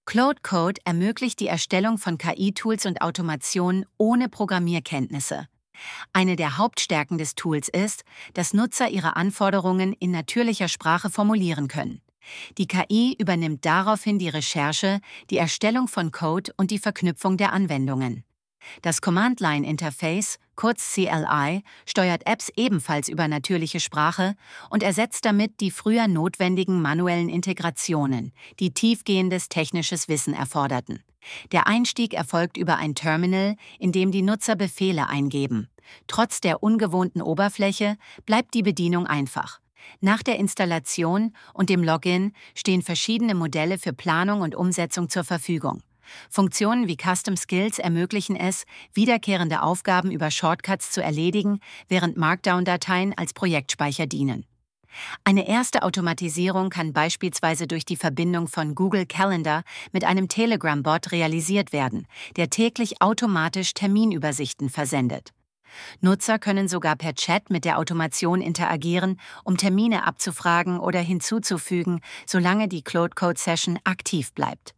Claude Code ermöglicht die Erstellung von KI-Tools und Automationen ohne Programmierkenntnisse. Eine der Hauptstärken des Tools ist, dass Nutzer ihre Anforderungen in natürlicher Sprache formulieren können. Die KI übernimmt daraufhin die Recherche, die Erstellung von Code und die Verknüpfung der Anwendungen. Das Command-Line-Interface, kurz CLI, steuert Apps ebenfalls über natürliche Sprache und ersetzt damit die früher notwendigen manuellen Integrationen, die tiefgehendes technisches Wissen erforderten. Der Einstieg erfolgt über ein Terminal, in dem die Nutzer Befehle eingeben. Trotz der ungewohnten Oberfläche bleibt die Bedienung einfach. Nach der Installation und dem Login stehen verschiedene Modelle für Planung und Umsetzung zur Verfügung. Funktionen wie Custom Skills ermöglichen es, wiederkehrende Aufgaben über Shortcuts zu erledigen, während Markdown-Dateien als Projektspeicher dienen. Eine erste Automatisierung kann beispielsweise durch die Verbindung von Google Calendar mit einem Telegram-Bot realisiert werden, der täglich automatisch Terminübersichten versendet. Nutzer können sogar per Chat mit der Automation interagieren, um Termine abzufragen oder hinzuzufügen, solange die Claude Code Session aktiv bleibt.